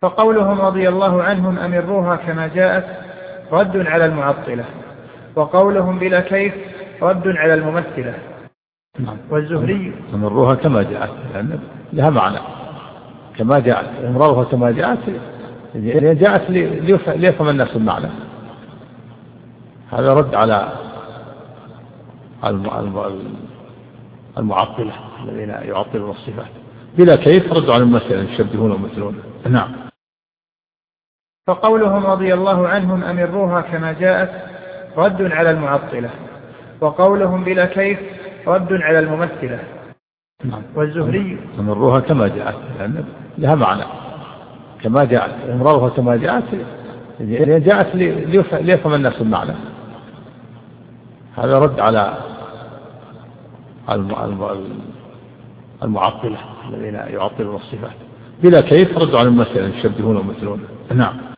فقولهم رضي الله عنهم أمروها كما جاءت رد على المعطلة، وقولهم بلا كيف رد على الممثلة. والزهري أمروها كما جاءت لأن لها معنى كما جاءت، أمروها كما جاءت جاءت ليفهم الناس المعنى، هذا رد على المعطلة الذين يعطلون الصفات. بلا كيف رد على الممثلة يشبهون ومثلون. نعم. فقولهم رضي الله عنهم أمروها كما جاءت رد على المعطلة، وقولهم بلا كيف رد على الممثلة. والزهري أمروها كما جاءت لأن لها معنى كما جاءت، أمروها كما جاءت جاءت ليفهم الناس المعنى، هذا رد على المعطلة الذين يعطلون الصفات. بلا كيف رد على الممثلة يشبهون ومثلون. نعم.